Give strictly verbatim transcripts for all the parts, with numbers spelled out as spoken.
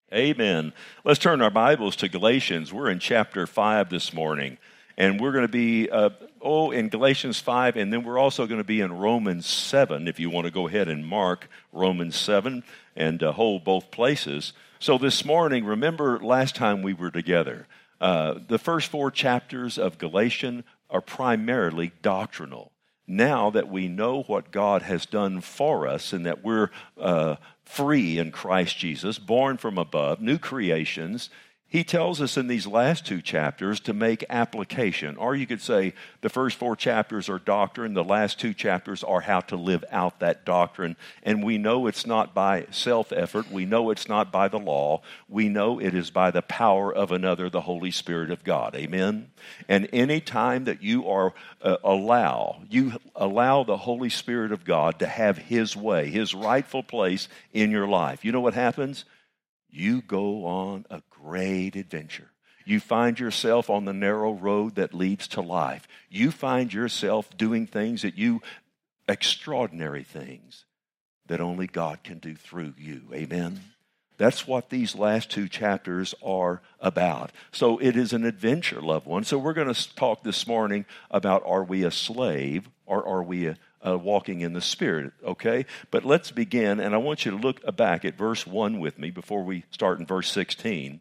Amen. Let's turn our Bibles to Galatians. We're in chapter five this morning, and we're going to be, uh, oh, in Galatians five, and then we're also going to be in Romans seven, if you want to go ahead and mark Romans seven and uh, hold both places. So this morning, remember last time we were together, uh, the first four chapters of Galatians are primarily doctrinal. Now that we know what God has done for us and that we're uh, free in Christ Jesus, born from above, new creations, he tells us in these last two chapters to make application. Or you could say the first four chapters are doctrine, the last two chapters are how to live out that doctrine. And we know it's not by self-effort. We know it's not by the law. We know it is by the power of another, the Holy Spirit of God. Amen? And any time that you are uh, allow, you allow the Holy Spirit of God to have His way, His rightful place in your life, you know what happens? You go on a great adventure. You find yourself on the narrow road that leads to life. You find yourself doing things that you, extraordinary things that only God can do through you. Amen? That's what these last two chapters are about. So it is an adventure, loved one. So we're going to talk this morning about, are we a slave or are we a Uh, walking in the Spirit, okay? But let's begin, and I want you to look back at verse one with me before we start in verse sixteen.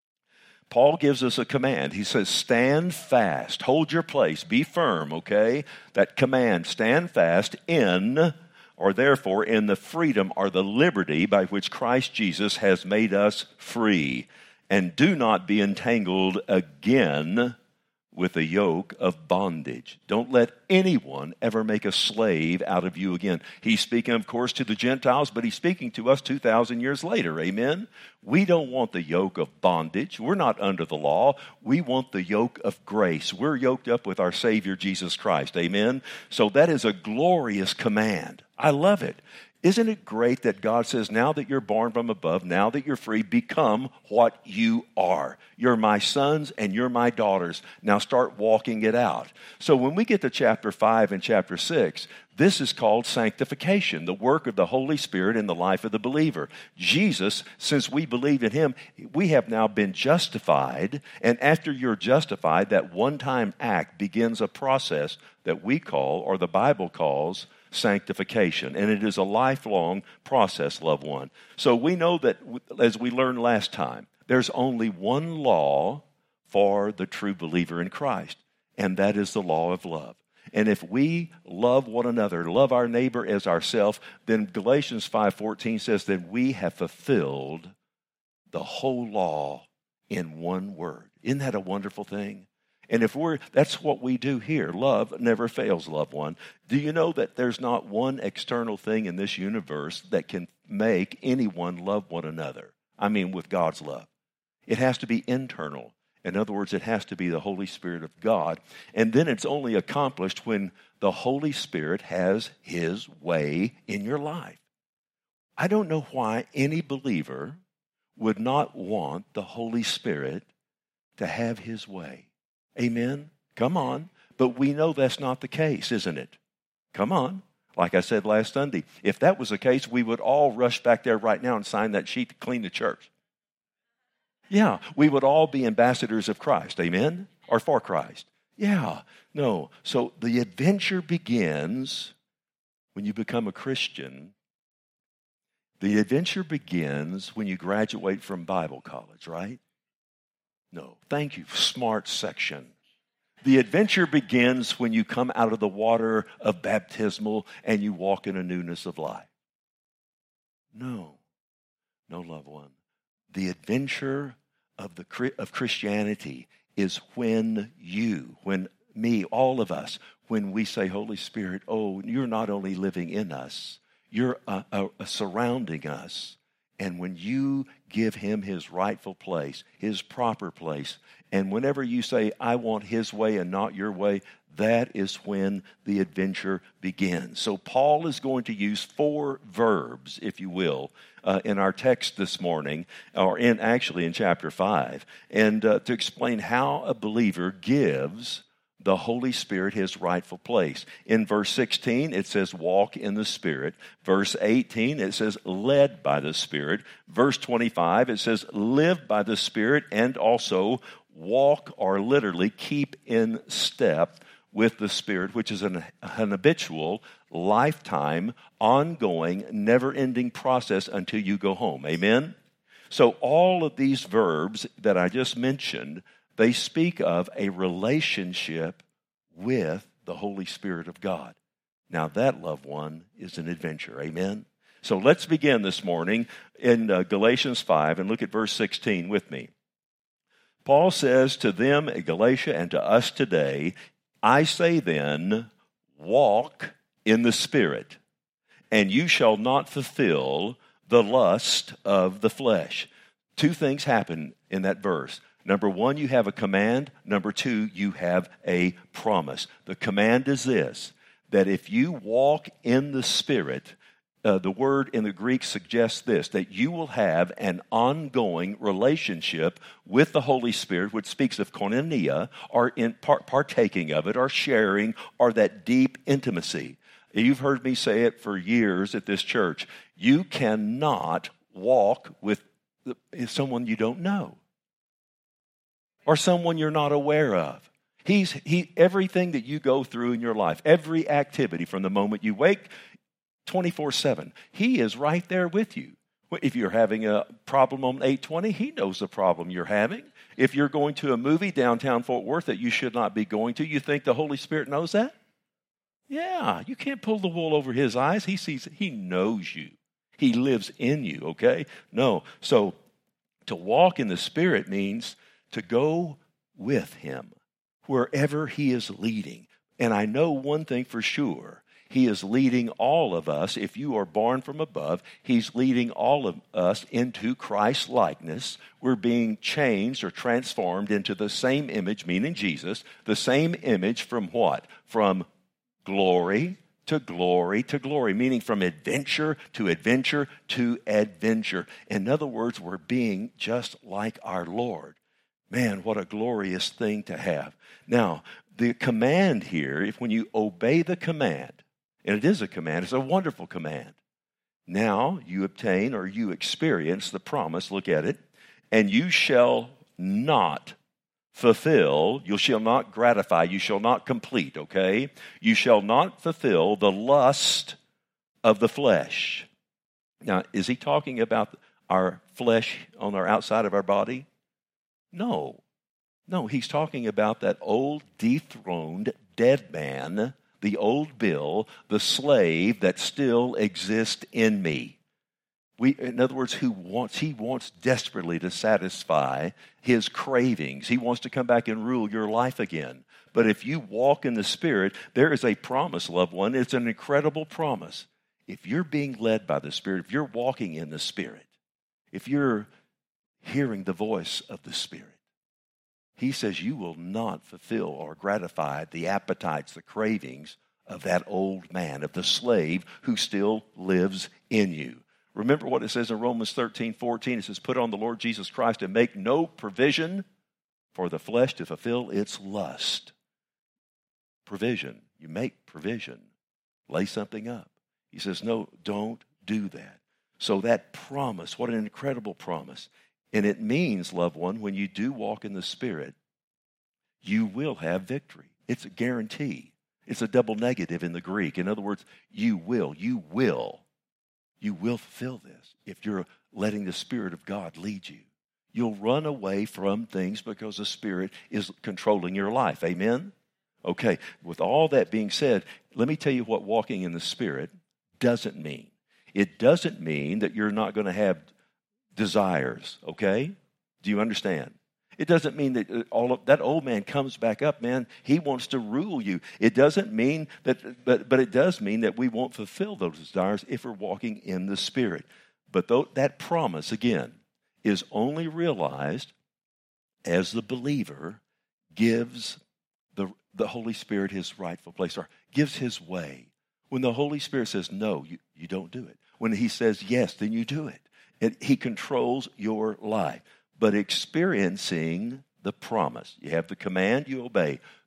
Paul gives us a command. He says, stand fast, hold your place, be firm, okay? That command, stand fast in, or therefore in the freedom or the liberty by which Christ Jesus has made us free, and do not be entangled again with a yoke of bondage. Don't let anyone ever make a slave out of you again. He's speaking, of course, to the Gentiles, but he's speaking to us two thousand years later. Amen? We don't want the yoke of bondage. We're not under the law. We want the yoke of grace. We're yoked up with our Savior, Jesus Christ. Amen? So that is a glorious command. I love it. Isn't it great that God says, now that you're born from above, now that you're free, become what you are. You're my sons and you're my daughters. Now start walking it out. So when we get to chapter five and chapter six, this is called sanctification, the work of the Holy Spirit in the life of the believer. Jesus, since we believe in Him, we have now been justified. And after you're justified, that one-time act begins a process that we call, or the Bible calls, sanctification. And it is a lifelong process, loved one. So we know that, as we learned last time, there's only one law for the true believer in Christ, and that is the law of love. And if we love one another, love our neighbor as ourselves, then Galatians five fourteen says that we have fulfilled the whole law in one word. Isn't that a wonderful thing? And if we're, that's what we do here. Love never fails, loved one. Do you know that there's not one external thing in this universe that can make anyone love one another? I mean, with God's love. It has to be internal. In other words, it has to be the Holy Spirit of God. And then it's only accomplished when the Holy Spirit has His way in your life. I don't know why any believer would not want the Holy Spirit to have His way. Amen? Come on. But we know that's not the case, isn't it? Come on. Like I said last Sunday, if that was the case, we would all rush back there right now and sign that sheet to clean the church. Yeah, we would all be ambassadors of Christ. Amen? Or for Christ. Yeah. No. So the adventure begins when you become a Christian. The adventure begins when you graduate from Bible college, right? No, thank you, smart section. The adventure begins when you come out of the water of baptismal and you walk in a newness of life. No, no, loved one. The adventure of the of Christianity is when you, when me, all of us, when we say, Holy Spirit, oh, you're not only living in us, you're uh, uh, surrounding us. And when you give Him His rightful place, His proper place, and whenever you say, I want His way and not your way, that is when the adventure begins. So Paul is going to use four verbs, if you will, uh, in our text this morning, or in actually in chapter five, and uh, to explain how a believer gives the Holy Spirit his rightful place. In verse sixteen, it says walk in the Spirit. Verse eighteen, it says led by the Spirit. Verse twenty-five, it says live by the Spirit and also walk, or literally keep in step with the Spirit, which is an, an habitual, lifetime, ongoing, never-ending process until you go home. Amen? So all of these verbs that I just mentioned, they speak of a relationship with the Holy Spirit of God. Now that, loved one, is an adventure. Amen? So let's begin this morning in uh, Galatians five and look at verse sixteen with me. Paul says to them at Galatia and to us today, I say then, walk in the Spirit, and you shall not fulfill the lust of the flesh. Two things happen in that verse. Number one, you have a command. Number two, you have a promise. The command is this, that if you walk in the Spirit, uh, the word in the Greek suggests this, that you will have an ongoing relationship with the Holy Spirit, which speaks of koinonia, or in part, partaking of it, or sharing, or that deep intimacy. You've heard me say it for years at this church. You cannot walk with someone you don't know, or someone you're not aware of. He's he everything that you go through in your life, every activity from the moment you wake, twenty-four seven, he is right there with you. If you're having a problem on eight twenty, he knows the problem you're having. If you're going to a movie downtown Fort Worth that you should not be going to, you think the Holy Spirit knows that? Yeah, you can't pull the wool over his eyes. He sees, he knows you. He lives in you, okay? No, so to walk in the Spirit means to go with him wherever he is leading. And I know one thing for sure. He is leading all of us. If you are born from above, he's leading all of us into Christ's likeness. We're being changed or transformed into the same image, meaning Jesus, the same image from what? From glory to glory to glory, meaning from adventure to adventure to adventure. In other words, we're being just like our Lord. Man, what a glorious thing to have. Now, the command here, if when you obey the command, and it is a command, it's a wonderful command. Now you obtain or you experience the promise, look at it, and you shall not fulfill, you shall not gratify, you shall not complete, okay? You shall not fulfill the lust of the flesh. Now, is he talking about our flesh on our outside of our body? No. No, he's talking about that old dethroned dead man, the old Bill, the slave that still exists in me. We, in other words, who wants, he wants desperately to satisfy his cravings. He wants to come back and rule your life again. But if you walk in the Spirit, there is a promise, loved one. It's an incredible promise. If you're being led by the Spirit, if you're walking in the Spirit, if you're hearing the voice of the Spirit, he says you will not fulfill or gratify the appetites, the cravings of that old man, of the slave who still lives in you. Remember what it says in Romans thirteen fourteen. It says, put on the Lord Jesus Christ and make no provision for the flesh to fulfill its lust. Provision. You make provision. Lay something up. He says, no, don't do that. So that promise, what an incredible promise. And it means, loved one, when you do walk in the Spirit, you will have victory. It's a guarantee. It's a double negative in the Greek. In other words, you will, you will, you will fulfill this if you're letting the Spirit of God lead you. You'll run away from things because the Spirit is controlling your life. Amen? Okay, with all that being said, let me tell you what walking in the Spirit doesn't mean. It doesn't mean that you're not going to have desires, okay? Do you understand? It doesn't mean that all of that old man comes back up, man. He wants to rule you. It doesn't mean that, but, but it does mean that we won't fulfill those desires if we're walking in the Spirit. But though, that promise, again, is only realized as the believer gives the, the Holy Spirit his rightful place, or gives his way. When the Holy Spirit says no, you, you don't do it. When he says yes, then you do it. And he controls your life. But experiencing the promise. You have the command, you obey.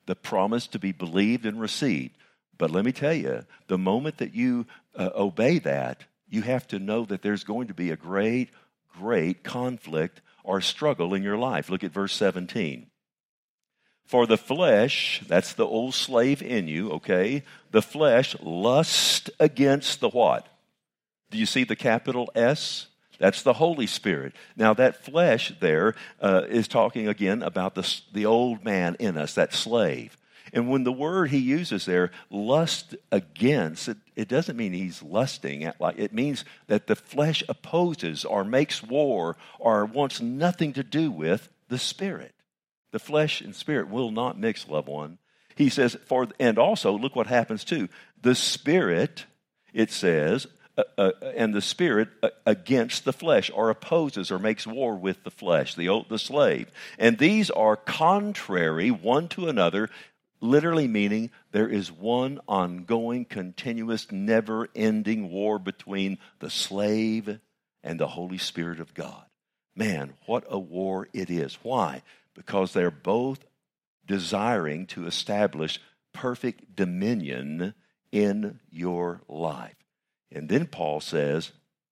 the promise to be believed and received. But let me tell you, the moment that you uh, obey that, you have to know that there's going to be a great, great conflict or struggle in your life. Look at verse seventeen. For the flesh, that's the old slave in you, okay? The flesh lusts against the what? Do you see the capital S? That's the Holy Spirit. Now that flesh there uh, is talking again about the, the old man in us, that slave. And when the word he uses there, lust against, it, it doesn't mean he's lusting at like, it means that the flesh opposes or makes war or wants nothing to do with the Spirit. The flesh and spirit will not mix, loved one. He says, for, and also, look what happens too. The Spirit, it says, uh, uh, and the Spirit uh, against the flesh, or opposes or makes war with the flesh, the old, the slave. And these are contrary one to another, literally meaning there is one ongoing, continuous, never-ending war between the slave and the Holy Spirit of God. Man, what a war it is. Why? Because they're both desiring to establish perfect dominion in your life. And then Paul says,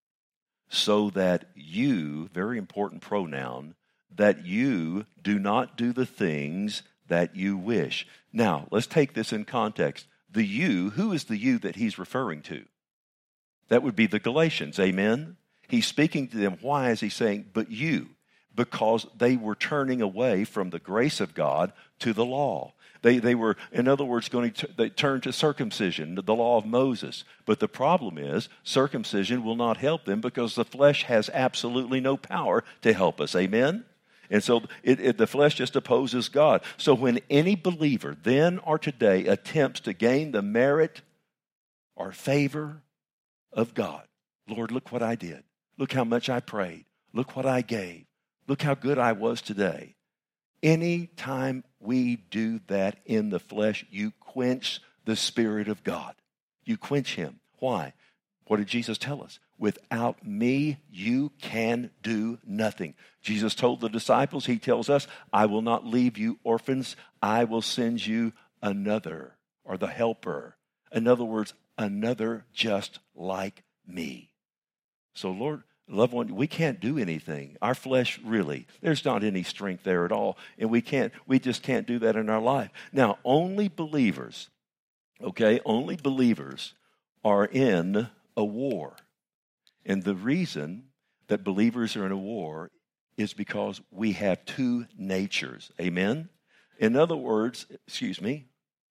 so that you, very important pronoun, that you do not do the things that you wish. Now, let's take this in context. The you, who is the you that he's referring to? That would be the Galatians, amen? He's speaking to them. Why is he saying, but you? Because they were turning away from the grace of God to the law. They, they were, in other words, going to they turn to circumcision, the law of Moses. But the problem is, circumcision will not help them because the flesh has absolutely no power to help us. Amen? And so it, it, the flesh just opposes God. So when any believer then or today attempts to gain the merit or favor of God, Lord, look what I did. Look how much I prayed. Look what I gave. Look how good I was today. Anytime we do that in the flesh, you quench the Spirit of God. You quench Him. Why? What did Jesus tell us? Without me, you can do nothing. Jesus told the disciples, He tells us, I will not leave you orphans. I will send you another, or the helper. In other words, another just like me. So, Lord, loved one, we can't do anything. Our flesh, really, there's not any strength there at all. And we can't, we just can't do that in our life. Now, only believers, okay, only believers are in a war. And the reason that believers are in a war is because we have two natures. Amen? In other words, excuse me,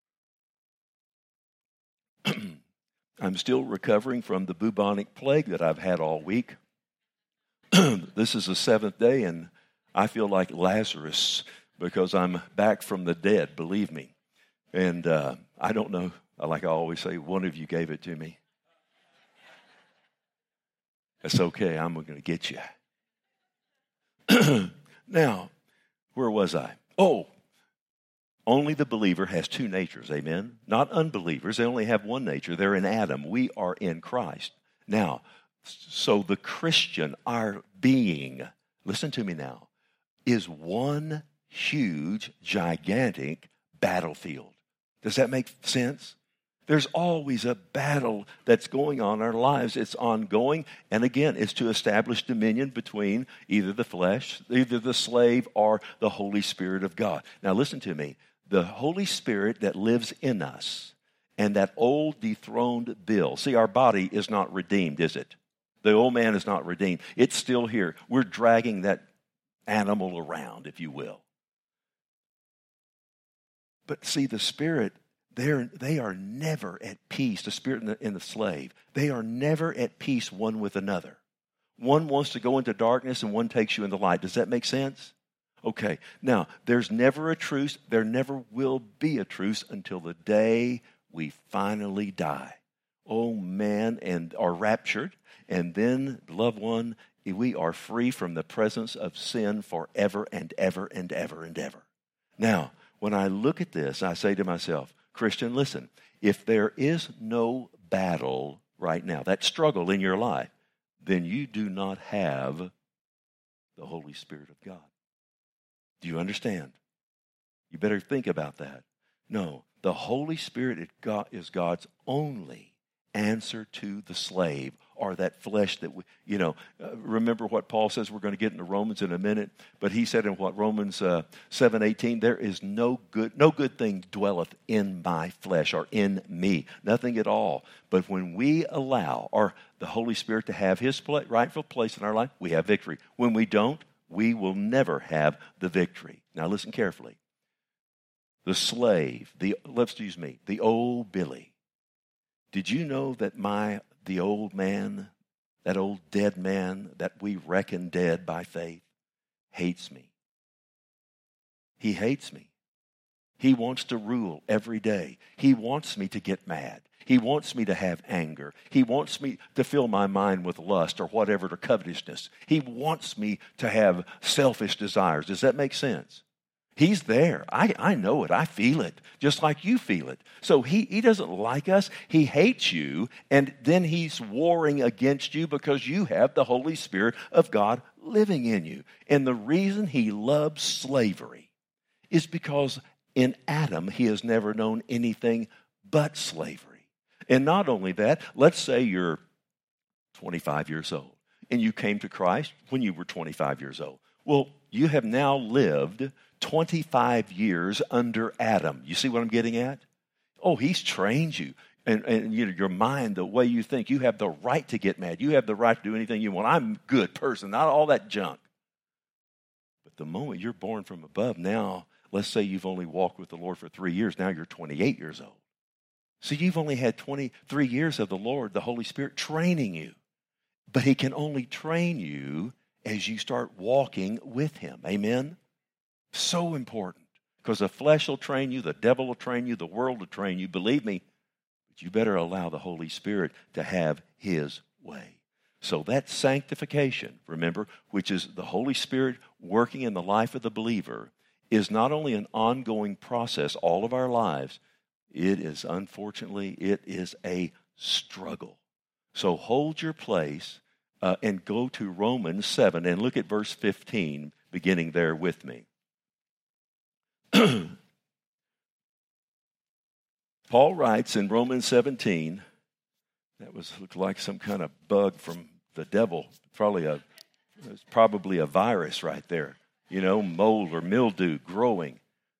I'm still recovering from the bubonic plague that I've had all week. This is the seventh day, and I feel like Lazarus because I'm back from the dead, believe me. And uh, I don't know, like I always say, one of you gave it to me. That's okay, I'm going to get you. Now, where was I? Oh, only the believer has two natures, amen? Not unbelievers, they only have one nature. They're in Adam. We are in Christ. Now, so the Christian, our being, listen to me now, is one huge, gigantic battlefield. Does that make sense? There's always a battle that's going on in our lives. It's ongoing. And again, it's to establish dominion between either the flesh, either the slave, or the Holy Spirit of God. Now listen to me. The Holy Spirit that lives in us and that old dethroned Bill. See, our body is not redeemed, is it? The old man is not redeemed. It's still here. We're dragging that animal around, if you will. But see, the Spirit, they're, they are never at peace, the Spirit and the, and the slave. They are never at peace one with another. One wants to go into darkness and one takes you into light. Does that make sense? Okay, now, there's never a truce. There never will be a truce until the day we finally die. Oh, man, and are raptured. And then, loved one, we are free from the presence of sin forever and ever and ever and ever. Now, when I look at this, I say to myself, Christian, listen, if there is no battle right now, that struggle in your life, then you do not have the Holy Spirit of God. Do you understand? You better think about that. No, the Holy Spirit is God's only answer to the slave, or that flesh that we, you know, uh, remember what Paul says. We're going to get into Romans in a minute, but he said in what Romans uh, seven eighteen, there is no good, no good thing dwelleth in my flesh or in me, nothing at all. But when we allow our the Holy Spirit to have His pla- rightful place in our life, we have victory. When we don't, we will never have the victory. Now listen carefully. The slave, the let's use me, the old Billy. Did you know that my the old man, that old dead man that we reckon dead by faith, hates me? He hates me. He wants to rule every day. He wants me to get mad. He wants me to have anger. He wants me to fill my mind with lust or whatever, or covetousness. He wants me to have selfish desires. Does that make sense? He's there. I, I know it. I feel it, just like you feel it. So he, he doesn't like us. He hates you, and then he's warring against you because you have the Holy Spirit of God living in you. And the reason he loves slavery is because in Adam he has never known anything but slavery. And not only that, let's say you're twenty-five years old, and you came to Christ when you were twenty-five years old. Well, you have now lived twenty-five years under Adam. You see what I'm getting at? Oh, he's trained you. And, and you know, your mind, the way you think, you have the right to get mad. You have the right to do anything you want. I'm a good person, not all that junk. But the moment you're born from above, now, let's say you've only walked with the Lord for three years. Now you're twenty-eight years old. So you've only had twenty-three years of the Lord, the Holy Spirit, training you. But he can only train you as you start walking with him. Amen? So important. Because the flesh will train you, the devil will train you, the world will train you. Believe me, but you better allow the Holy Spirit to have his way. So that sanctification, remember, which is the Holy Spirit working in the life of the believer, is not only an ongoing process all of our lives, it is, unfortunately, it is a struggle. So hold your place uh, and go to Romans seven and look at verse fifteen, beginning there with me. Paul writes in Romans seventeen, that was looked like some kind of bug from the devil, probably a, it was probably a virus right there, you know, mold or mildew growing.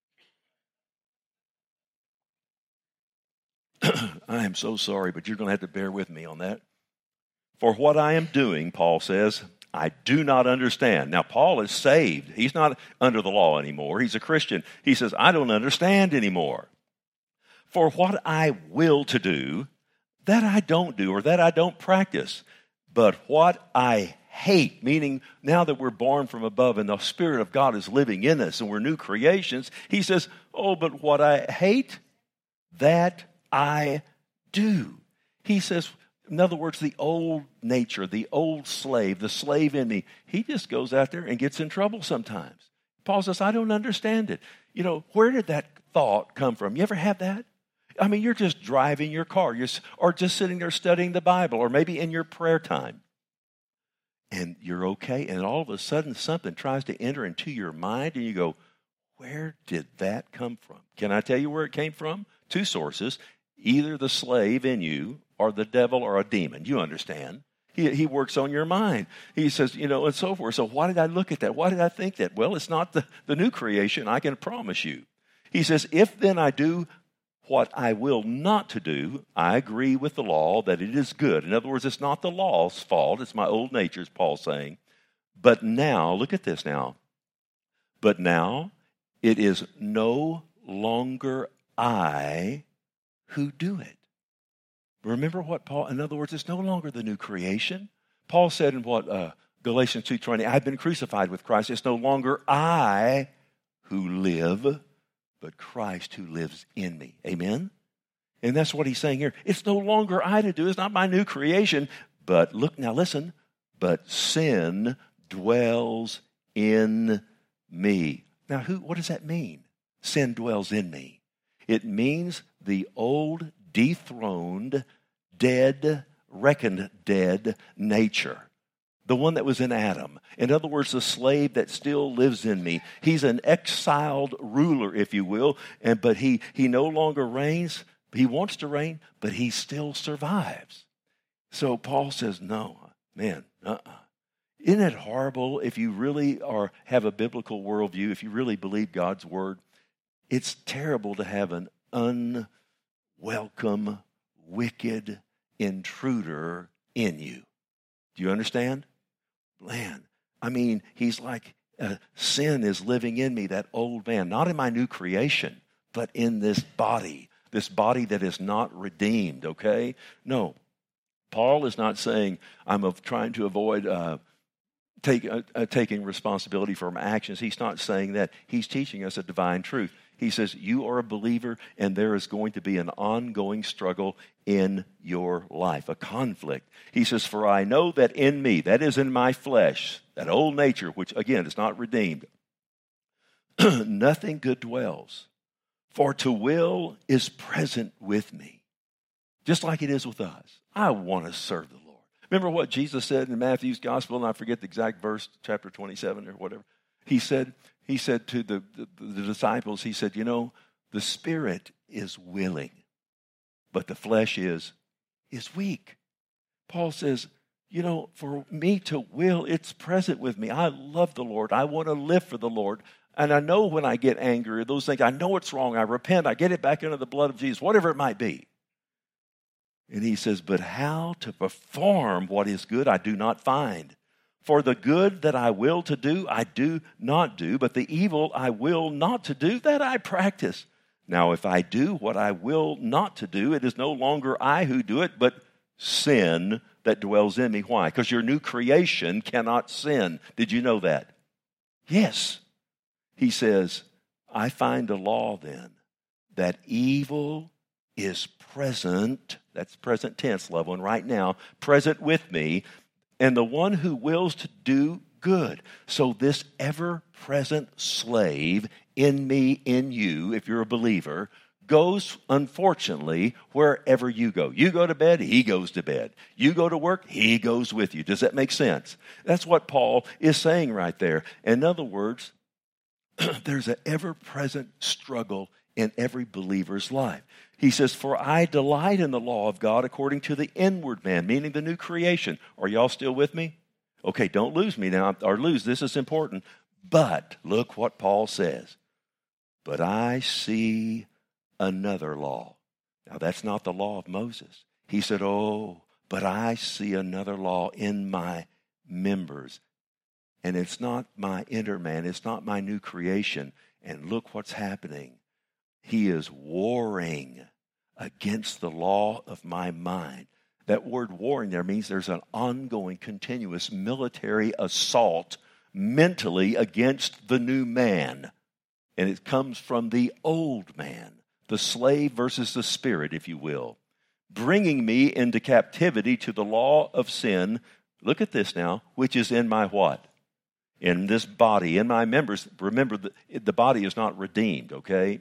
I am so sorry, but you're going to have to bear with me on that. For what I am doing, Paul says, I do not understand. Now, Paul is saved. He's not under the law anymore. He's a Christian. He says, I don't understand anymore. For what I will to do, that I don't do, or that I don't practice. But what I hate, meaning now that we're born from above and the Spirit of God is living in us and we're new creations, he says, oh, but what I hate, that I do. He says, in other words, the old nature, the old slave, the slave in me, he just goes out there and gets in trouble sometimes. Paul says, I don't understand it. You know, where did that thought come from? You ever have that? I mean, you're just driving your car, you're, or just sitting there studying the Bible, or maybe in your prayer time. And you're okay, and all of a sudden something tries to enter into your mind, and you go, where did that come from? Can I tell you where it came from? Two sources. Either the slave in you or the devil or a demon. You understand. He, he works on your mind. He says, you know, and so forth. So why did I look at that? Why did I think that? Well, it's not the, the new creation, I can promise you. He says, if then I do what I will not to do, I agree with the law that it is good. In other words, it's not the law's fault. It's my old nature, as Paul's saying. But now, look at this now. But now it is no longer I who do it. Remember what Paul, in other words, it's no longer the new creation. Paul said in what, uh, Galatians two twenty, I've been crucified with Christ. It's no longer I who live, but Christ who lives in me. Amen? And that's what he's saying here. It's no longer I to do. It's not my new creation. But look, now listen, but sin dwells in me. Now, who? What does that mean? Sin dwells in me. It means the old, dethroned, dead, reckoned dead nature. The one that was in Adam. In other words, the slave that still lives in me. He's an exiled ruler, if you will, and but he, he no longer reigns. He wants to reign, but he still survives. So Paul says, no, man, uh-uh. Isn't it horrible if you really are have a biblical worldview, if you really believe God's word? It's terrible to have an unwelcome, wicked intruder in you. Do you understand? Man, I mean, he's like, uh, sin is living in me, that old man, not in my new creation, but in this body, this body that is not redeemed, okay? No, Paul is not saying I'm of trying to avoid uh, take, uh, uh, taking responsibility for my actions. He's not saying that. He's teaching us a divine truth. He says, you are a believer, and there is going to be an ongoing struggle in your life, a conflict. He says, for I know that in me, that is in my flesh, that old nature, which again is not redeemed, nothing good dwells. For to will is present with me, just like it is with us. I want to serve the Lord. Remember what Jesus said in Matthew's gospel, and I forget the exact verse, chapter twenty-seven or whatever. He said, he said to the, the, the disciples, he said, you know, the spirit is willing, but the flesh is, is weak. Paul says, you know, for me to will, it's present with me. I love the Lord. I want to live for the Lord. And I know when I get angry, those things, I know it's wrong. I repent. I get it back into the blood of Jesus, whatever it might be. And he says, but how to perform what is good I do not find. For the good that I will to do, I do not do, but the evil I will not to do, that I practice. Now, if I do what I will not to do, it is no longer I who do it, but sin that dwells in me. Why? Because your new creation cannot sin. Did you know that? Yes. He says, I find a law then, that evil is present, that's present tense, loved one, right now, present with me, and the one who wills to do good. So this ever-present slave in me, in you, if you're a believer, goes, unfortunately, wherever you go. You go to bed, he goes to bed. You go to work, he goes with you. Does that make sense? That's what Paul is saying right there. In other words, there's an ever-present struggle in every believer's life. He says, for I delight in the law of God according to the inward man, meaning the new creation. Are y'all still with me? Okay, don't lose me now, or lose. This is important. But look what Paul says. But I see another law. Now, that's not the law of Moses. He said, oh, but I see another law in my members. And it's not my inner man. It's not my new creation. And look what's happening. He is warring against the law of my mind. That word warring there means there's an ongoing, continuous military assault mentally against the new man. And it comes from the old man, the slave versus the spirit, if you will, bringing me into captivity to the law of sin. Look at this now, which is in my what? In this body, in my members. Remember, the, the body is not redeemed, okay?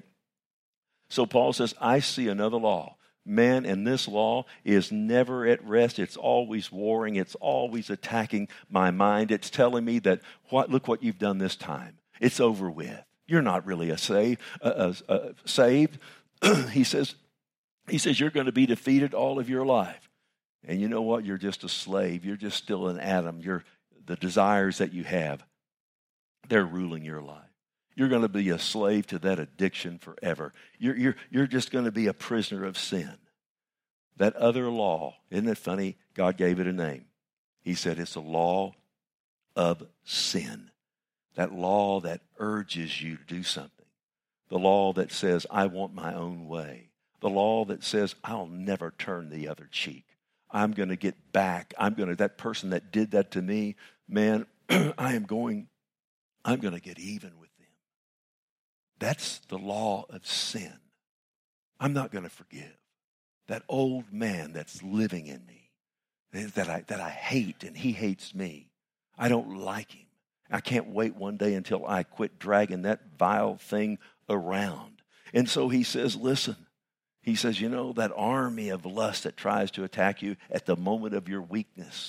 So Paul says, I see another law. Man, and this law is never at rest. It's always warring. It's always attacking my mind. It's telling me that, what, look what you've done this time. It's over with. You're not really a save, uh, uh, uh, saved. he says, he says, you're going to be defeated all of your life. And you know what? You're just a slave. You're just still an Adam. You're, the desires that you have, they're ruling your life. You're going to be a slave to that addiction forever. You're, you're, you're just going to be a prisoner of sin. That other law, isn't it funny? God gave it a name. He said it's a law of sin. That law that urges you to do something. The law that says, I want my own way. The law that says, I'll never turn the other cheek. I'm going to get back. I'm going to, that person that did that to me, man, I am going, I'm going to get even with them. That's the law of sin. I'm not going to forgive. That old man that's living in me, that I, that I hate and he hates me. I don't like him. I can't wait one day until I quit dragging that vile thing around. And so he says, listen, he says, you know, that army of lust that tries to attack you at the moment of your weakness,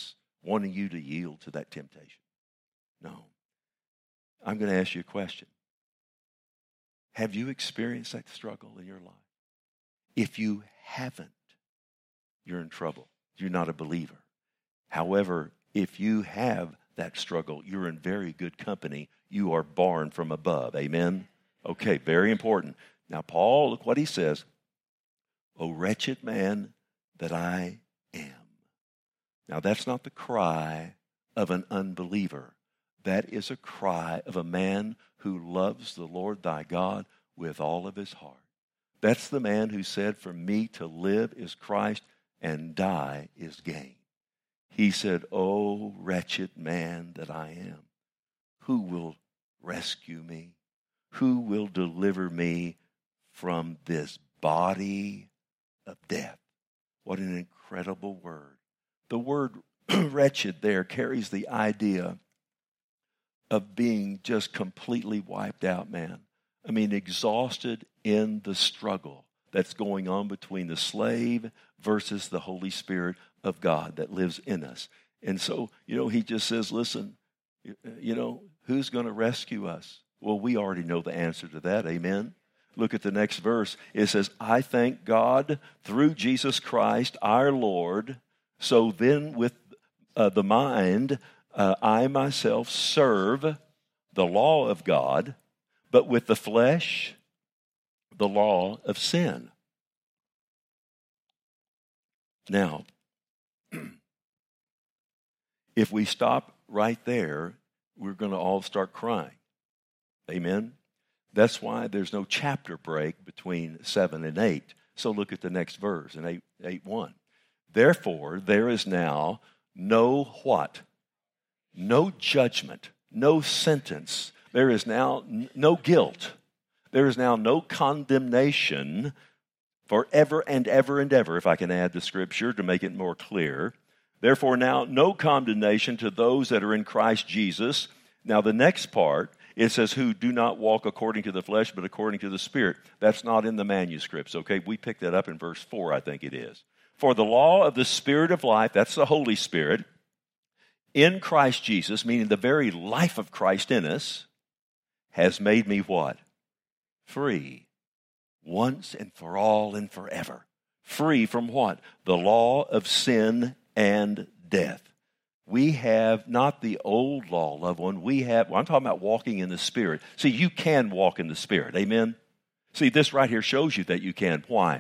wanting you to yield to that temptation. No. I'm going to ask you a question. Have you experienced that struggle in your life? If you haven't, you're in trouble. You're not a believer. However, if you have that struggle, you're in very good company. You are born from above. Amen? Okay, very important. Now, Paul, look what he says. O wretched man that I am. Now, that's not the cry of an unbeliever. That is a cry of a man who loves the Lord thy God with all of his heart. That's the man who said, for me to live is Christ and die is gain. He said, O wretched man that I am, who will rescue me? Who will deliver me from this body of death? What an incredible word. The word wretched there carries the idea of being just completely wiped out, man. I mean, exhausted in the struggle that's going on between the slave versus the Holy Spirit of God that lives in us. And so, you know, he just says, listen, you know, who's going to rescue us? Well, we already know the answer to that. Amen. Look at the next verse. It says, I thank God through Jesus Christ our Lord. So then with uh, the mind, uh, I myself serve the law of God, but with the flesh, the law of sin. Now, if we stop right there, we're going to all start crying. Amen? That's why there's no chapter break between seven and eight. So look at the next verse in eight, eight one. Therefore, there is now no what? No judgment, no sentence. There is now no guilt. There is now no condemnation forever and ever and ever, if I can add the scripture to make it more clear. Therefore, now no condemnation to those that are in Christ Jesus. Now, the next part, it says, who do not walk according to the flesh, but according to the Spirit. That's not in the manuscripts, okay? We picked that up in verse four, I think it is. For the law of the Spirit of life, that's the Holy Spirit, in Christ Jesus, meaning the very life of Christ in us, has made me what? Free. Once and for all and forever. Free from what? The law of sin and death. We have not the old law, loved one. We have, well, I'm talking about walking in the Spirit. See, you can walk in the Spirit. Amen? See, this right here shows you that you can. Why?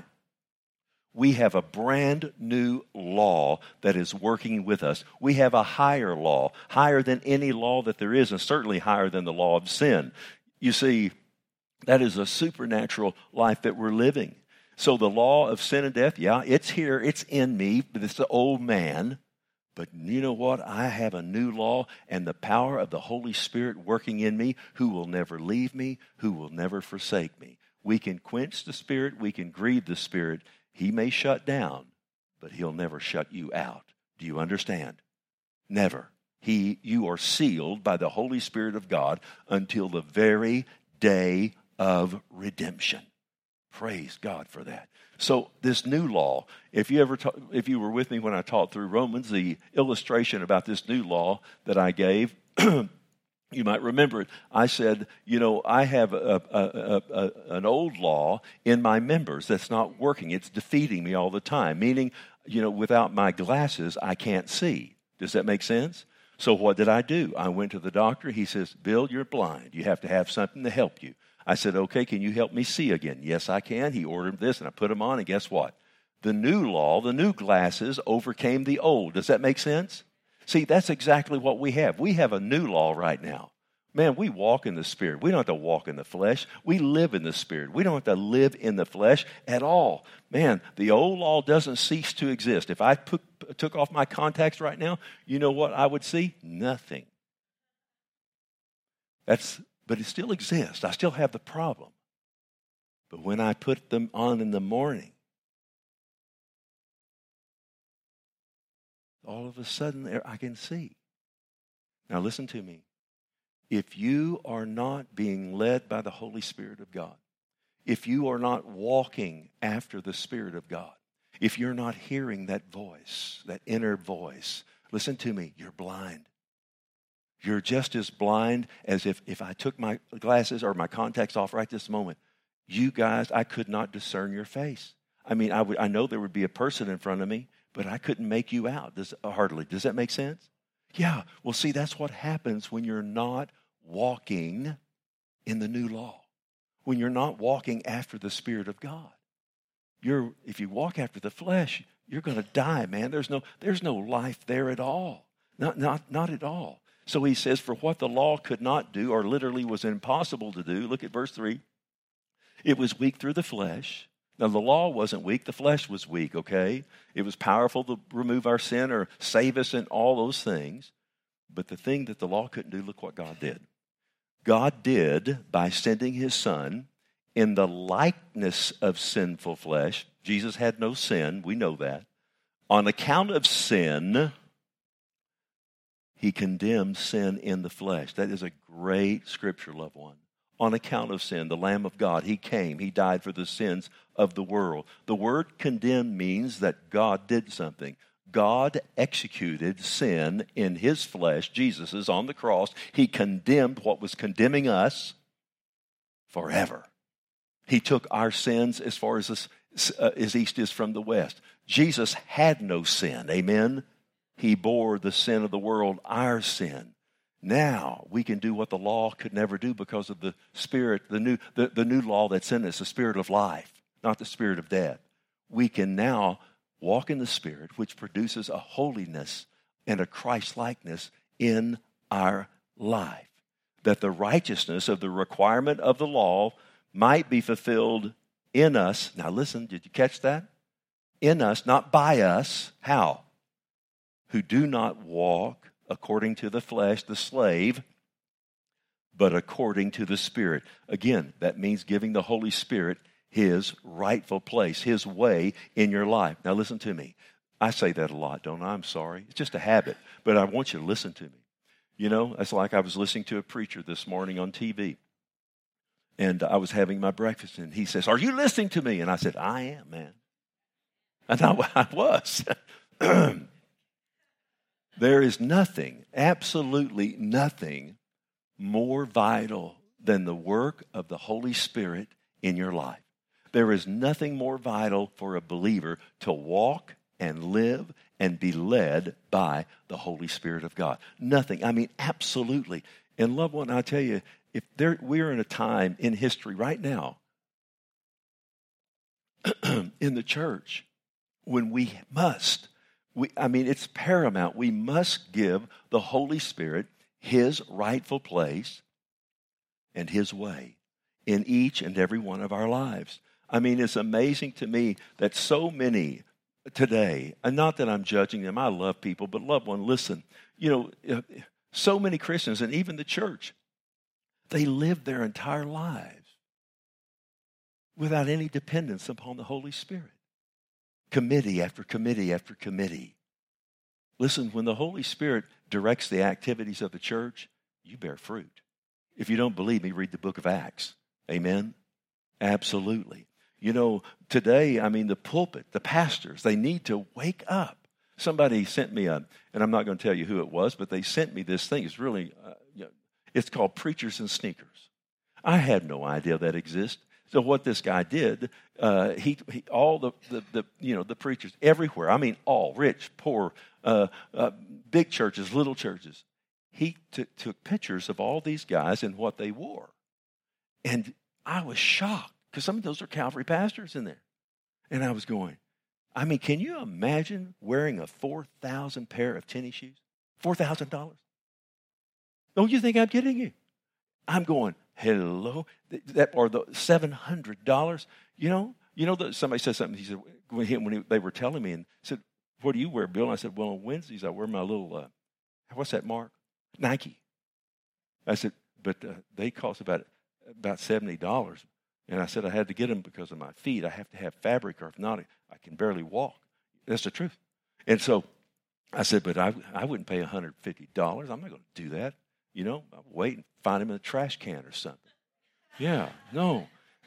We have a brand new law that is working with us. We have a higher law, higher than any law that there is, and certainly higher than the law of sin. You see, that is a supernatural life that we're living. So the law of sin and death, yeah, it's here, it's in me, but it's the old man. But you know what? I have a new law and the power of the Holy Spirit working in me, who will never leave me, who will never forsake me. We can quench the Spirit, we can grieve the Spirit. He may shut down, but he'll never shut you out. Do you understand? Never. He, you are sealed by the Holy Spirit of God until the very day of redemption. Praise God for that. So this new law, if you ever, ta- if you were with me when I taught through Romans, the illustration about this new law that I gave, you might remember it. I said, you know, I have a, a, a, a, an old law in my members that's not working. It's defeating me all the time, meaning, you know, without my glasses, I can't see. Does that make sense? So what did I do? I went to the doctor. He says, Bill, you're blind. You have to have something to help you. I said, okay, can you help me see again? Yes, I can. He ordered this, and I put them on, and guess what? The new law, the new glasses overcame the old. Does that make sense? See, that's exactly what we have. We have a new law right now. Man, we walk in the Spirit. We don't have to walk in the flesh. We live in the Spirit. We don't have to live in the flesh at all. Man, the old law doesn't cease to exist. If I put, took off my contacts right now, you know what I would see? Nothing. That's, but it still exists. I still have the problem. But when I put them on in the morning, all of a sudden I can see. Now listen to me. If you are not being led by the Holy Spirit of God, if you are not walking after the Spirit of God, if you're not hearing that voice, that inner voice, Listen to me. You're blind. You're just as blind as if, if I took my glasses or my contacts off right this moment. You guys, I could not discern your face. I mean, I would, I know there would be a person in front of me, but I couldn't make you out. Does, hardly. Does that make sense? Yeah. Well, see, that's what happens when you're not walking in the new law. When you're not walking after the Spirit of God. You're, if you walk after the flesh, you're going to die, man. There's no, there's no life there at all. Not, not, not at all. So he says, for what the law could not do, or literally was impossible to do, look at verse three. It was weak through the flesh. Now, the law wasn't weak. The flesh was weak, okay? It was powerful to remove our sin or save us in all those things. But the thing that the law couldn't do, look what God did. God did, by sending his Son in the likeness of sinful flesh. Jesus had no sin. We know that. On account of sin, he condemned sin in the flesh. That is a great scripture, loved one. On account of sin, the Lamb of God, he came. He died for the sins of the world. The word condemn means that God did something. God executed sin in his flesh. Jesus is on the cross. He condemned what was condemning us forever. He took our sins as far as, this, uh, as east is from the west. Jesus had no sin. Amen? He bore the sin of the world, our sin. Now we can do what the law could never do because of the Spirit, the new, the, the new law that's in us, the Spirit of life, not the spirit of death. We can now walk in the Spirit, which produces a holiness and a Christ-likeness in our life. That the righteousness of the requirement of the law might be fulfilled in us. Now listen, did you catch that? In us, not by us. How? Who do not walk according to the flesh, the slave, but according to the Spirit. Again, that means giving the Holy Spirit his rightful place, his way in your life. Now listen to me. I say that a lot, don't I? I'm sorry. It's just a habit, but I want you to listen to me. You know, it's like I was listening to a preacher this morning on T V, and I was having my breakfast, and he says, "Are you listening to me?" And I said, "I am, man." And I, I was. There is nothing, absolutely nothing more vital than the work of the Holy Spirit in your life. There is nothing more vital for a believer to walk and live and be led by the Holy Spirit of God. Nothing. I mean, absolutely. And loved one, I tell you, if there, we're in a time in history right now in the church when we must We, I mean, it's paramount. We must give the Holy Spirit his rightful place and his way in each and every one of our lives. I mean, it's amazing to me that so many today, and not that I'm judging them, I love people, but loved one, listen, you know, so many Christians and even the church, they live their entire lives without any dependence upon the Holy Spirit. Committee after committee after committee. Listen, when the Holy Spirit directs the activities of the church, you bear fruit. If you don't believe me, read the book of Acts. Amen? Absolutely. You know, today, I mean, the pulpit, the pastors, they need to wake up. Somebody sent me a, and I'm not going to tell you who it was, but they sent me this thing. It's really, uh, you know, it's called Preachers and Sneakers. I had no idea that exists. So what this guy did, uh, he, he all the, the the you know the preachers everywhere. I mean, all rich, poor, uh, uh, big churches, little churches. He t- took pictures of all these guys and what they wore, and I was shocked because some of those are Calvary pastors in there, and I was going, I mean, can you imagine wearing a four thousand pair of tennis shoes, four thousand dollars? Don't you think I'm kidding you? I'm going. Hello, that or the seven hundred dollars. You know, you know. The, somebody said something. He said when, he, when he, they were telling me and said, "What do you wear, Bill?" And I said, "Well, on Wednesdays I wear my little uh, what's that mark? Nike." I said, "But uh, they cost about about seventy dollars." And I said I had to get them because of my feet. I have to have fabric, or if not, I can barely walk. That's the truth. And so I said, "But I I wouldn't pay one hundred fifty dollars. I'm not going to do that." You know, I'll wait and find him in a trash can or something. Yeah, no.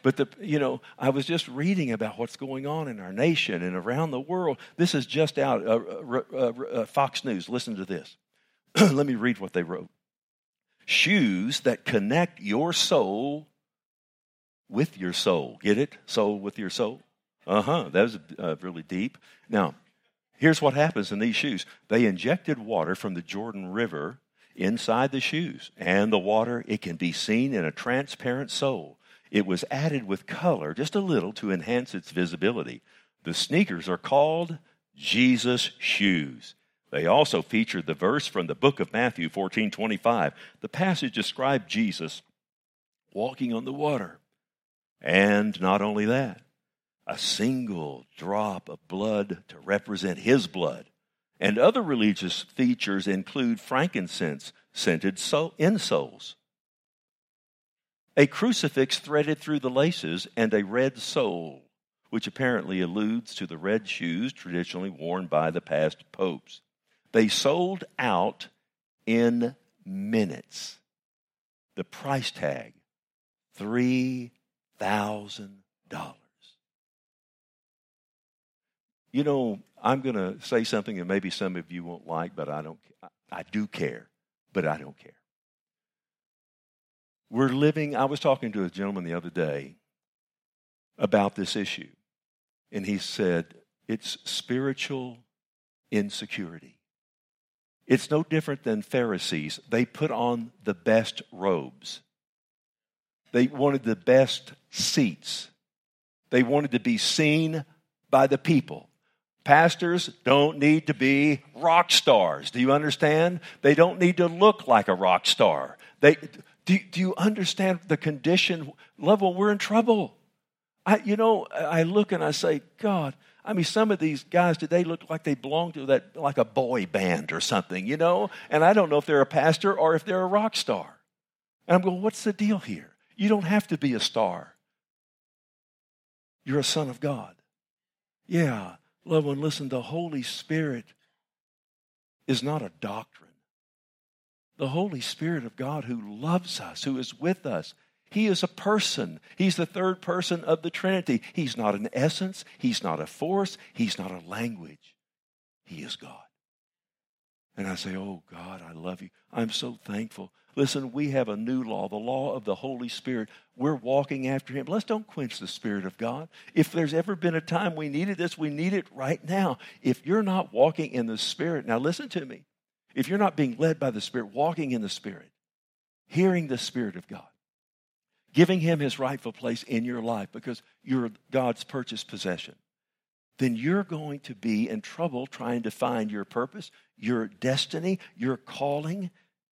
But, the, you know, I was just reading about what's going on in our nation and around the world. This is just out, uh, uh, uh, uh, Fox News. Listen to this. Let me read what they wrote. Shoes that connect your soul with your soul. Get it? Soul with your soul. Uh-huh. That was uh, really deep. Now, here's what happens in these shoes. They injected water from the Jordan River inside the shoes. And the water, it can be seen in a transparent sole. It was added with color, just a little, to enhance its visibility. The sneakers are called Jesus shoes. They also featured the verse from the book of Matthew fourteen twenty-five. The passage described Jesus walking on the water. And not only that, a single drop of blood to represent his blood. And other religious features include frankincense, scented insoles, a crucifix threaded through the laces, and a red sole, which apparently alludes to the red shoes traditionally worn by the past popes. They sold out in minutes. The price tag, three thousand dollars. You know, I'm going to say something that maybe some of you won't like, but I don't. I do care, but I don't care. We're living, I was talking to a gentleman the other day about this issue, and he said, it's spiritual insecurity. It's no different than Pharisees. They put on the best robes. They wanted the best seats. They wanted to be seen by the people. Pastors don't need to be rock stars. Do you understand? They don't need to look like a rock star. They... Do, do you understand the condition level? We're in trouble. I, you know, I look and I say, God, I mean, some of these guys today look like they belong to that, like a boy band or something, you know? And I don't know if they're a pastor or if they're a rock star. And I'm going, what's the deal here? You don't have to be a star. You're a son of God. Yeah, loved one, listen, the Holy Spirit is not a doctrine. The Holy Spirit of God who loves us, who is with us. He is a person. He's the third person of the Trinity. He's not an essence. He's not a force. He's not a language. He is God. And I say, oh, God, I love you. I'm so thankful. Listen, we have a new law, the law of the Holy Spirit. We're walking after Him. Let's don't quench the Spirit of God. If there's ever been a time we needed this, we need it right now. If you're not walking in the Spirit, now listen to me. If you're not being led by the Spirit, walking in the Spirit, hearing the Spirit of God, giving Him His rightful place in your life because you're God's purchased possession, then you're going to be in trouble trying to find your purpose, your destiny, your calling.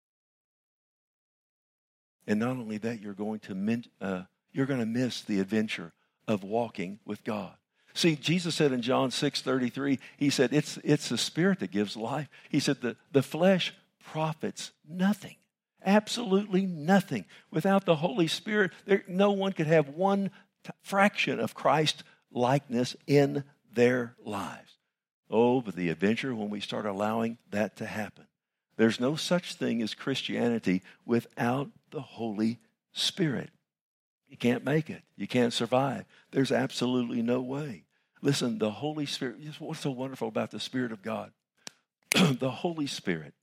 And not only that, you're going to min- uh, you're going to miss the adventure of walking with God. See, Jesus said in John six thirty-three, He said, it's, it's the Spirit that gives life. He said, the, the flesh profits nothing, absolutely nothing. Without the Holy Spirit, there, no one could have one t- fraction of Christ's likeness in their lives. Oh, but the adventure when we start allowing that to happen. There's no such thing as Christianity without the Holy Spirit. You can't make it. You can't survive. There's absolutely no way. Listen, the Holy Spirit, what's so wonderful about the Spirit of God? The Holy Spirit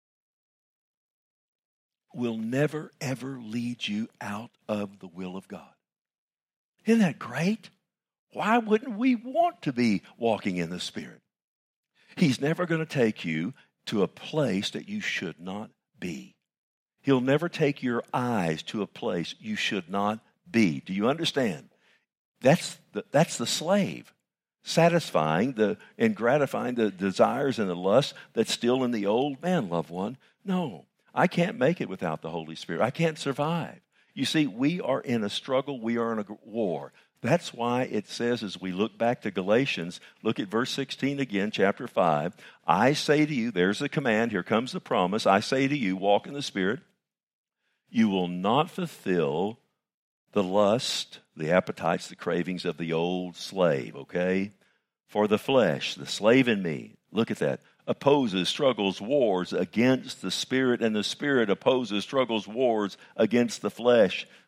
will never, ever lead you out of the will of God. Isn't that great? Why wouldn't we want to be walking in the Spirit? He's never going to take you to a place that you should not be. He'll never take your eyes to a place you should not be. Do you understand? That's the, that's the slave, satisfying the and gratifying the desires and the lusts that's still in the old man, loved one. No, I can't make it without the Holy Spirit. I can't survive. You see, we are in a struggle. We are in a war. That's why it says, as we look back to Galatians, look at verse sixteen again, chapter five. I say to you, there's the command, here comes the promise. I say to you, walk in the Spirit. You will not fulfill the lust, the appetites, the cravings of the old slave, okay? For the flesh, the slave in me, look at that, opposes, struggles, wars against the Spirit, and the Spirit opposes, struggles, wars against the flesh.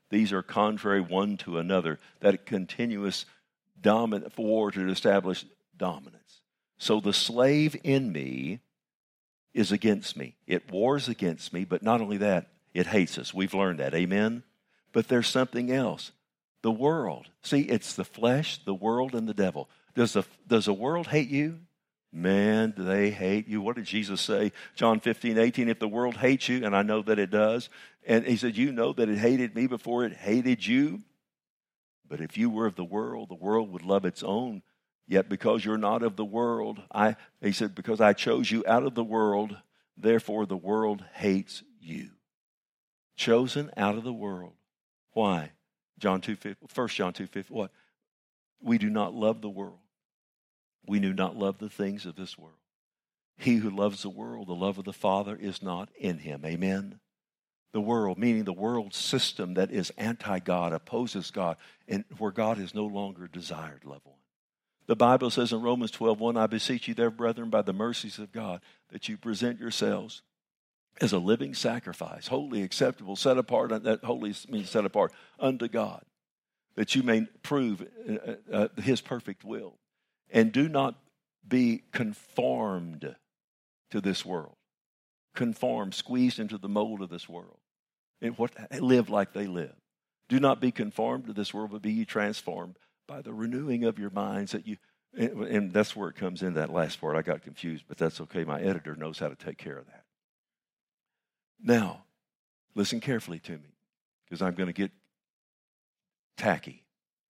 These are contrary one to another, that continuous dominant war to establish dominance. So the slave in me is against me. It wars against me, but not only that, it hates us. We've learned that, amen? But there's something else. The world. See, it's the flesh, the world, and the devil. Does the, does the world hate you? Man, do they hate you. What did Jesus say? John fifteen, eighteen, if the world hates you, and I know that it does, and he said, you know that it hated me before it hated you. But if you were of the world, the world would love its own. Yet because you're not of the world, I, he said, because I chose you out of the world, therefore the world hates you. Chosen out of the world. Why? John two, First John two, fifty, what? We do not love the world. We do not love the things of this world. He who loves the world, the love of the Father is not in him. Amen? The world, meaning the world system that is anti-God, opposes God, and where God is no longer desired, loved one. The Bible says in Romans twelve, one, I beseech you there, brethren, by the mercies of God, that you present yourselves as a living sacrifice, holy, acceptable, set apart, that holy means set apart unto God, that you may prove uh, uh, his perfect will. And do not be conformed to this world. Conformed, squeezed into the mold of this world. And what, live like they live. Do not be conformed to this world, but be ye transformed by the renewing of your minds. That you, and, and that's where it comes in, that last part. I got confused, but that's okay. My editor knows how to take care of that. Now, listen carefully to me, because I'm going to get tacky.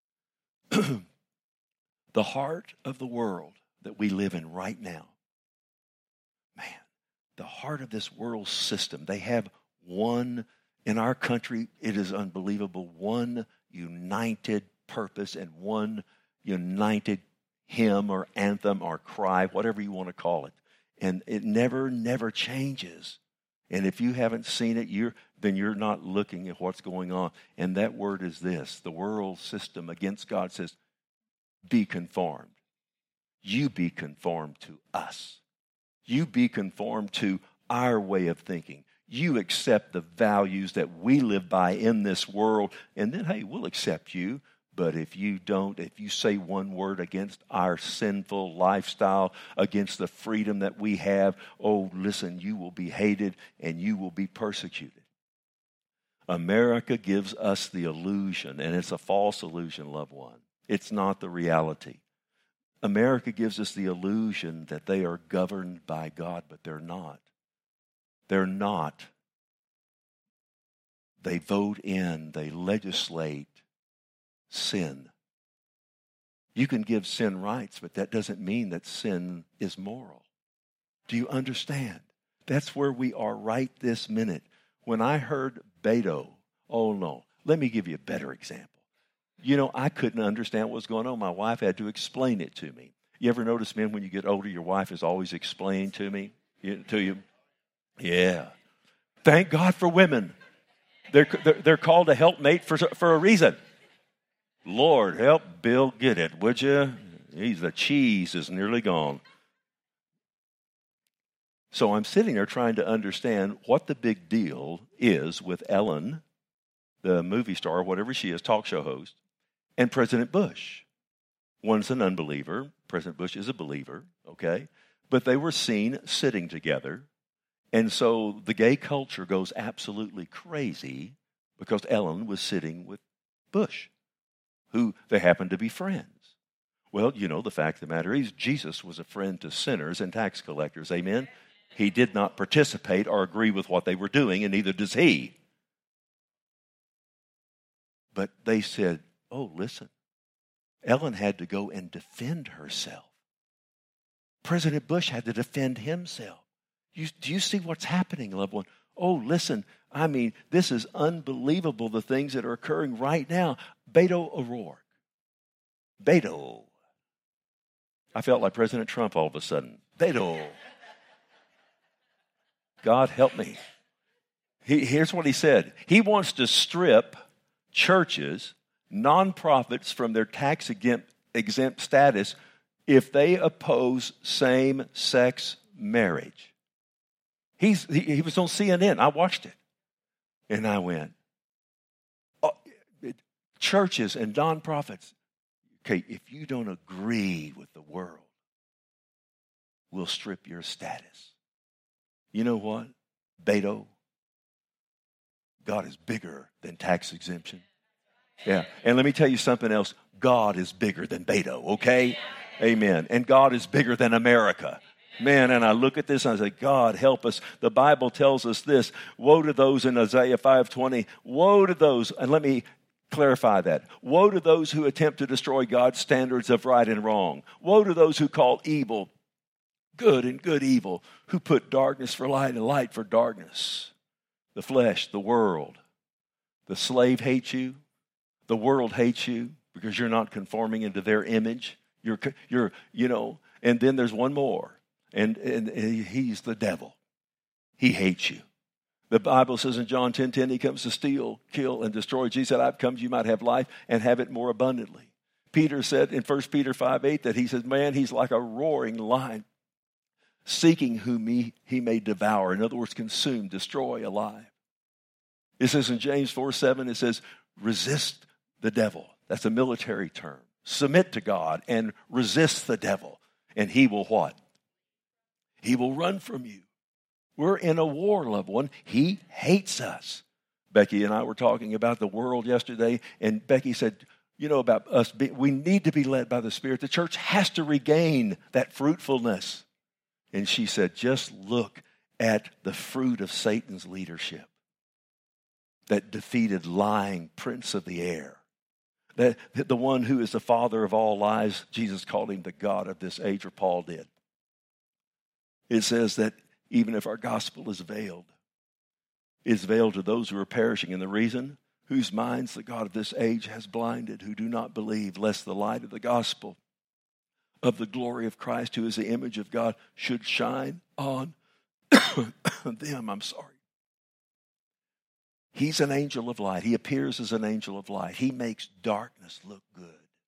The heart of the world that we live in right now, man, the heart of this world system, they have one, in our country, it is unbelievable, one united purpose and one united hymn or anthem or cry, whatever you want to call it. And it never, never changes. And if you haven't seen it, you're, then you're not looking at what's going on. And that word is this, the world system against God says, be conformed. You be conformed to us. You be conformed to our way of thinking. You accept the values that we live by in this world, and then, hey, we'll accept you. But if you don't, if you say one word against our sinful lifestyle, against the freedom that we have, oh, listen, you will be hated and you will be persecuted. America gives us the illusion, and it's a false illusion, loved one. It's not the reality. America gives us the illusion that they are governed by God, but they're not. They're not. They vote in, they legislate sin. You can give sin rights, but that doesn't mean that sin is moral. Do you understand? That's where we are right this minute. When I heard Beto, oh no, let me give you a better example. You know, I couldn't understand what was going on. My wife had to explain it to me. You ever notice, men, when you get older, your wife is always explaining to me, to you? Yeah. Thank God for women. They're, they're, they're called a helpmate for, for a reason. Lord, help Bill get it, would you? He's, the cheese is nearly gone. So I'm sitting there trying to understand what the big deal is with Ellen, the movie star, whatever she is, talk show host, and President Bush. One's an unbeliever. President Bush is a believer, okay? But they were seen sitting together. And so the gay culture goes absolutely crazy because Ellen was sitting with Bush, who they happened to be friends. Well, you know, the fact of the matter is Jesus was a friend to sinners and tax collectors, amen? He did not participate or agree with what they were doing, and neither does he. But they said, oh, listen, Ellen had to go and defend herself. President Bush had to defend himself. You, do you see what's happening, loved one? Oh, listen, I mean, this is unbelievable, the things that are occurring right now. Beto O'Rourke. Beto. I felt like President Trump all of a sudden. Beto. God help me. He, here's what he said. He wants to strip churches, nonprofits from their tax exempt, exempt status if they oppose same-sex marriage. He's, he, he was on C N N. I watched it. And I went, oh, churches and nonprofits. Okay, if you don't agree with the world, we'll strip your status. You know what? Beto, God is bigger than tax exemption. Yeah, and let me tell you something else. God is bigger than Beto, okay? Amen. And God is bigger than America. Man, and I look at this and I say, God, help us. The Bible tells us this. Woe to those in Isaiah five twenty. Woe to those, and let me clarify that. Woe to those who attempt to destroy God's standards of right and wrong. Woe to those who call evil good and good evil, who put darkness for light and light for darkness. The flesh, the world. The slave hates you. The world hates you because you're not conforming into their image. You're, you're, you know, and then there's one more. And, and he's the devil. He hates you. The Bible says in John ten ten, he comes to steal, kill, and destroy. Jesus said, I've come you might have life and have it more abundantly. Peter said in First Peter five eight that he said, man, he's like a roaring lion, seeking whom he, he may devour. In other words, consume, destroy, alive. It says in James four seven, it says, resist the devil. That's a military term. Submit to God and resist the devil. And he will what? He will run from you. We're in a war, loved one. He hates us. Becky and I were talking about the world yesterday, and Becky said, you know, about us, be, we need to be led by the Spirit. The church has to regain that fruitfulness. And she said, just look at the fruit of Satan's leadership that defeated lying prince of the air. That the one who is the father of all lies, Jesus called him the God of this age, or Paul did. It says that even if our gospel is veiled, it's veiled to those who are perishing. And the reason? Whose minds the God of this age has blinded, who do not believe, lest the light of the gospel of the glory of Christ, who is the image of God, should shine on them. I'm sorry. He's an angel of light. He appears as an angel of light. He makes darkness look good.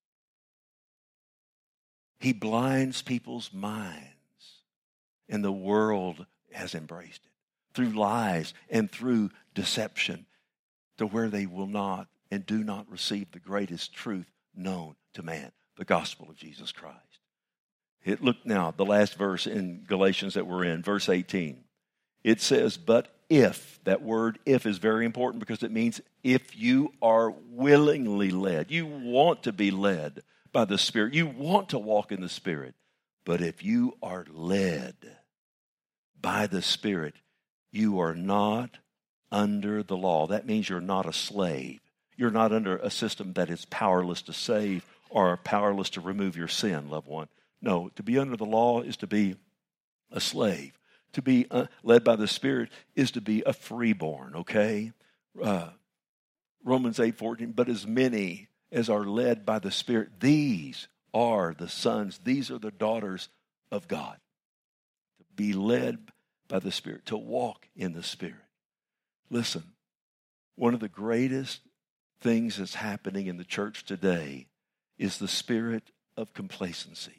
He blinds people's minds. And the world has embraced it through lies and through deception to where they will not and do not receive the greatest truth known to man, the gospel of Jesus Christ. It, look now, the last verse in Galatians that we're in, verse eighteen. It says, but if, that word if is very important because it means if you are willingly led, you want to be led by the Spirit, you want to walk in the Spirit. But if you are led by the Spirit, you are not under the law. That means you're not a slave. You're not under a system that is powerless to save or powerless to remove your sin, loved one. No, to be under the law is to be a slave. To be uh, led by the Spirit is to be a freeborn, okay? Uh, Romans eight fourteen, but as many as are led by the Spirit, these are the sons, these are the daughters of God. To be led by the Spirit, to walk in the Spirit. Listen, one of the greatest things that's happening in the church today is the spirit of complacency.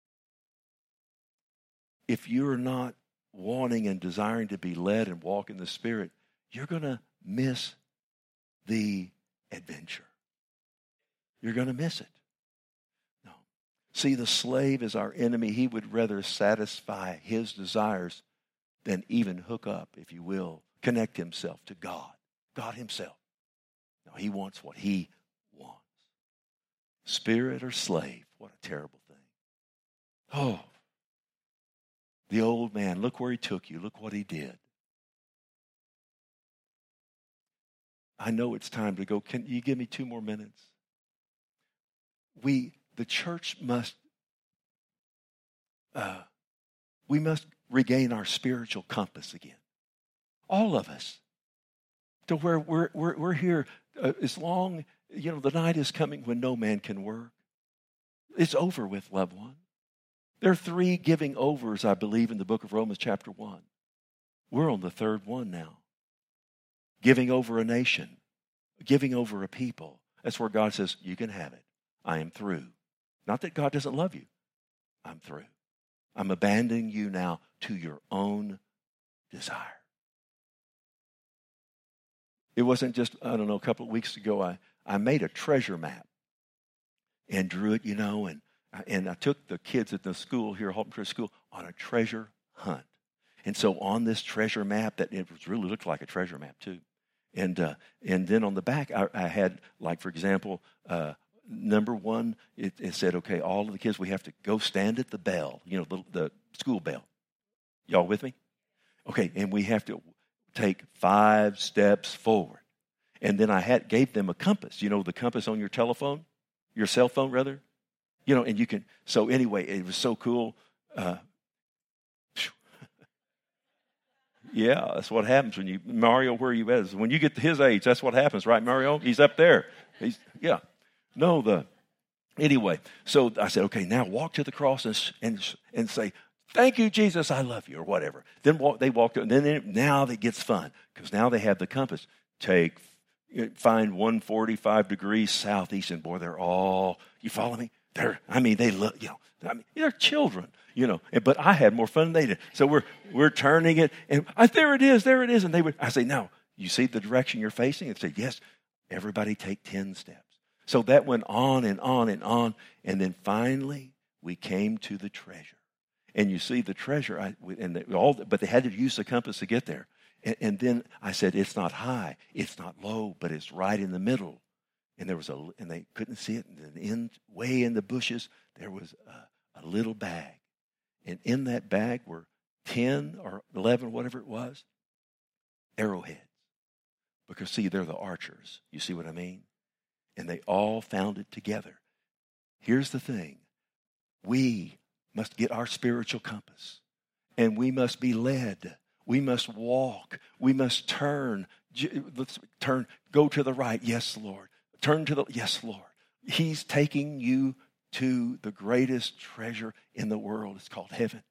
If you're not wanting and desiring to be led and walk in the Spirit, you're going to miss the adventure. You're going to miss it. No. See, the slave is our enemy. He would rather satisfy his desires than even hook up, if you will, connect himself to God, God himself. No, he wants what he wants. Spirit or slave, what a terrible thing. Oh, the old man, look where he took you. Look what he did. I know it's time to go. Can you give me two more minutes? We, the church must, uh, we must regain our spiritual compass again. All of us. To where we're, we're, we're here uh, as long, you know, the night is coming when no man can work. It's over with, loved one. There are three giving overs, I believe, in the book of Romans chapter one. We're on the third one now. Giving over a nation. Giving over a people. That's where God says, you can have it. I am through. Not that God doesn't love you. I'm through. I'm abandoning you now to your own desire. It wasn't just, I don't know, a couple of weeks ago, I, I made a treasure map and drew it, you know, and, and I took the kids at the school here, Halton Church School, on a treasure hunt. And so on this treasure map, that it was really looked like a treasure map too. And uh, and then on the back, I, I had, like, for example, uh, number one, it, it said, okay, all of the kids, we have to go stand at the bell, you know, the, the school bell. Y'all with me? Okay, and we have to take five steps forward. And then I had gave them a compass, you know, the compass on your telephone, your cell phone, rather. You know, and you can, so anyway, it was so cool. Uh, Yeah, that's what happens when you, Mario, where are you at? When you get to his age, that's what happens, right, Mario? He's up there. He's, yeah. No, the, anyway, so I said, okay, now walk to the cross and and, and say, thank you, Jesus, I love you, or whatever. Then walk, they walked, and then it, now it gets fun, because now they have the compass. Take, find one hundred forty-five degrees southeast, and boy, they're all, you follow me? They're, I mean, they look, you know, I mean, they're children. You know, but I had more fun than they did. So we're we're turning it, and I, there it is, there it is. And they would, I say, now, you see the direction you're facing? And say, yes, everybody take ten steps. So that went on and on and on. And then finally, we came to the treasure. And you see the treasure, I, and they, all, but they had to use the compass to get there. And, and then I said, it's not high, it's not low, but it's right in the middle. And there was a, and they couldn't see it. And then in, way in the bushes, there was a, a little bag. And in that bag were ten or eleven, whatever it was, arrowheads. Because, see, they're the archers. You see what I mean? And they all found it together. Here's the thing. We must get our spiritual compass. And we must be led. We must walk. We must turn. Let's turn. Go to the right. Yes, Lord. Turn to the, yes, Lord. He's taking you to the greatest treasure in the world. It's called heaven.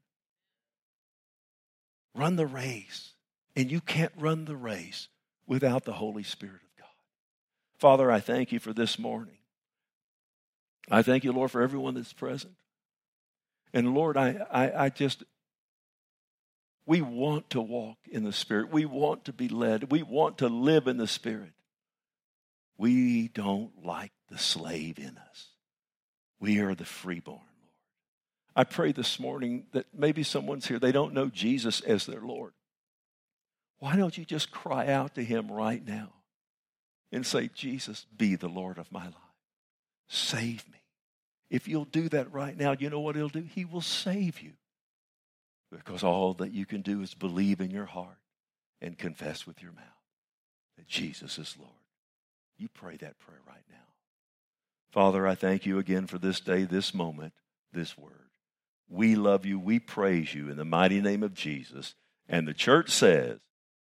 Run the race. And you can't run the race without the Holy Spirit of God. Father, I thank you for this morning. I thank you, Lord, for everyone that's present. And Lord, I, I, I just, we want to walk in the Spirit. We want to be led. We want to live in the Spirit. We don't like the slave in us. We are the freeborn, Lord. I pray this morning that maybe someone's here, they don't know Jesus as their Lord. Why don't you just cry out to him right now and say, Jesus, be the Lord of my life. Save me. If you'll do that right now, you know what he'll do? He will save you. Because all that you can do is believe in your heart and confess with your mouth that Jesus is Lord. You pray that prayer right now. Father, I thank you again for this day, this moment, this word. We love you. We praise you in the mighty name of Jesus. And the church says,